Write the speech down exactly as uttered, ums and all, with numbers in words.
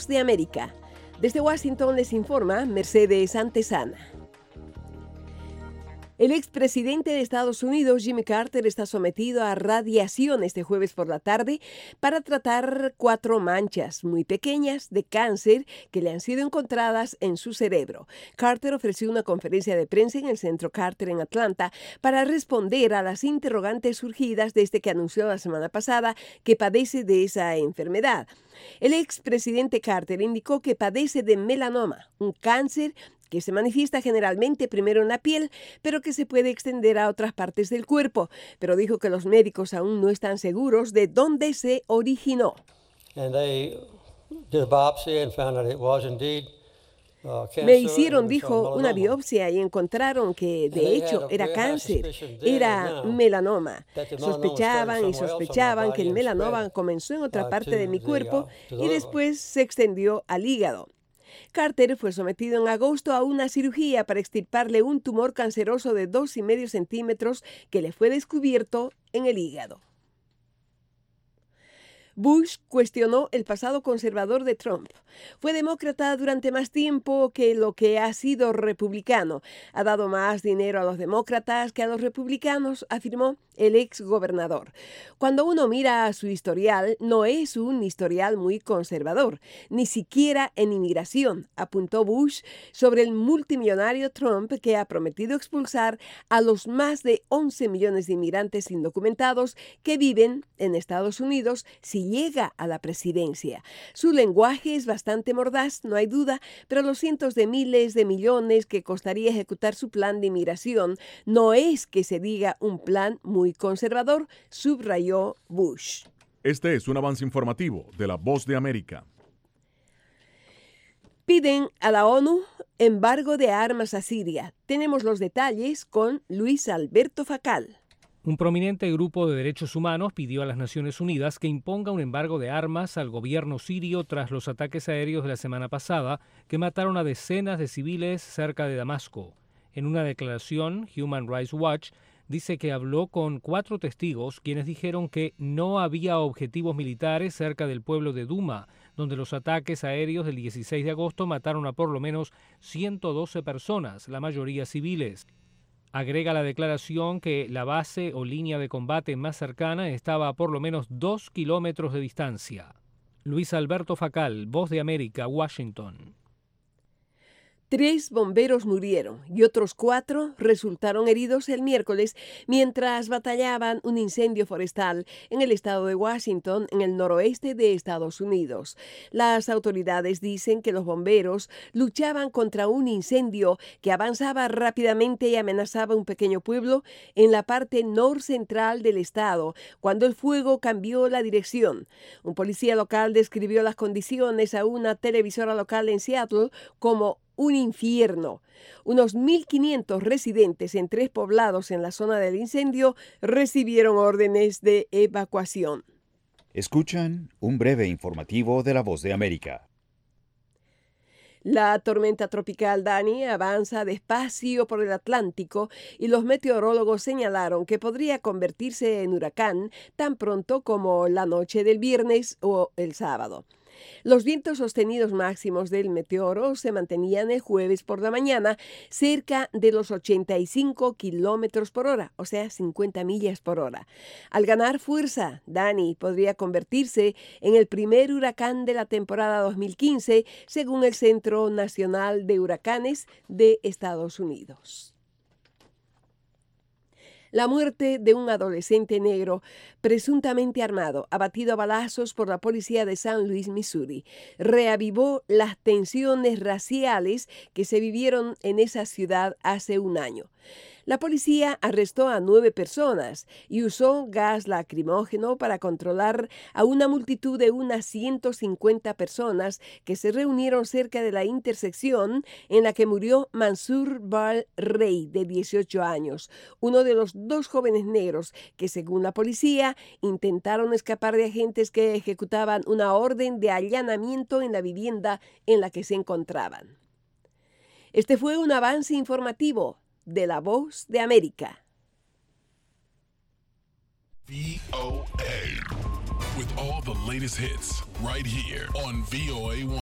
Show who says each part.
Speaker 1: Voz de América. Desde Washington les informa Mercedes Antesana. El expresidente de Estados Unidos, Jimmy Carter, está sometido a radiación este jueves por la tarde para tratar cuatro manchas muy pequeñas de cáncer que le han sido encontradas en su cerebro. Carter ofreció una conferencia de prensa en el Centro Carter en Atlanta para responder a las interrogantes surgidas desde que anunció la semana pasada que padece de esa enfermedad. El expresidente Carter indicó que padece de melanoma, un cáncer que se manifiesta generalmente primero en la piel, pero que se puede extender a otras partes del cuerpo. Pero dijo que los médicos aún no están seguros de dónde se originó. Me hicieron, dijo, una biopsia y encontraron que, de hecho, era cáncer, era melanoma. Sospechaban y sospechaban que el melanoma comenzó en otra parte de mi cuerpo y después se extendió al hígado. Carter fue sometido en agosto a una cirugía para extirparle un tumor canceroso de dos y medio centímetros que le fue descubierto en el hígado. Bush cuestionó el pasado conservador de Trump. Fue demócrata durante más tiempo que lo que ha sido republicano. Ha dado más dinero a los demócratas que a los republicanos, afirmó el exgobernador. Cuando uno mira su historial, no es un historial muy conservador, ni siquiera en inmigración, apuntó Bush sobre el multimillonario Trump, que ha prometido expulsar a los más de once millones de inmigrantes indocumentados que viven en Estados Unidos si llega a la presidencia. Su lenguaje es bastante mordaz, no hay duda, pero los cientos de miles de millones que costaría ejecutar su plan de inmigración no es que se diga un plan muy conservador, subrayó Bush.
Speaker 2: Este es un avance informativo de La Voz de América.
Speaker 1: Piden a la ONU embargo de armas a Siria. Tenemos los detalles con Luis Alberto Facal.
Speaker 3: Un prominente grupo de derechos humanos pidió a las Naciones Unidas que imponga un embargo de armas al gobierno sirio tras los ataques aéreos de la semana pasada que mataron a decenas de civiles cerca de Damasco. En una declaración, Human Rights Watch dice que habló con cuatro testigos quienes dijeron que no había objetivos militares cerca del pueblo de Duma, donde los ataques aéreos del dieciséis de agosto mataron a por lo menos ciento doce personas, la mayoría civiles. Agrega la declaración que la base o línea de combate más cercana estaba a por lo menos dos kilómetros de distancia. Luis Alberto Facal, Voz de América, Washington.
Speaker 1: Tres bomberos murieron y otros cuatro resultaron heridos el miércoles mientras batallaban un incendio forestal en el estado de Washington, en el noroeste de Estados Unidos. Las autoridades dicen que los bomberos luchaban contra un incendio que avanzaba rápidamente y amenazaba un pequeño pueblo en la parte norcentral del estado, cuando el fuego cambió la dirección. Un policía local describió las condiciones a una televisora local en Seattle como un infierno. Unos mil quinientos residentes en tres poblados en la zona del incendio recibieron órdenes de evacuación.
Speaker 4: Escuchan un breve informativo de La Voz de América.
Speaker 1: La tormenta tropical Dani avanza despacio por el Atlántico y los meteorólogos señalaron que podría convertirse en huracán tan pronto como la noche del viernes o el sábado. Los vientos sostenidos máximos del meteoro se mantenían el jueves por la mañana cerca de los ochenta y cinco kilómetros por hora, o sea, cincuenta millas por hora. Al ganar fuerza, Dani podría convertirse en el primer huracán de la temporada dos mil quince, según el Centro Nacional de Huracanes de Estados Unidos. La muerte de un adolescente negro presuntamente armado, abatido a balazos por la policía de San Luis, Missouri, reavivó las tensiones raciales que se vivieron en esa ciudad hace un año. La policía arrestó a nueve personas y usó gas lacrimógeno para controlar a una multitud de unas ciento cincuenta personas que se reunieron cerca de la intersección en la que murió Mansour Bal-Rey, de dieciocho años, uno de los dos jóvenes negros que, según la policía, intentaron escapar de agentes que ejecutaban una orden de allanamiento en la vivienda en la que se encontraban. Este fue un avance informativo de La Voz de América.
Speaker 5: V O A, with all the latest hits right here on V O A one.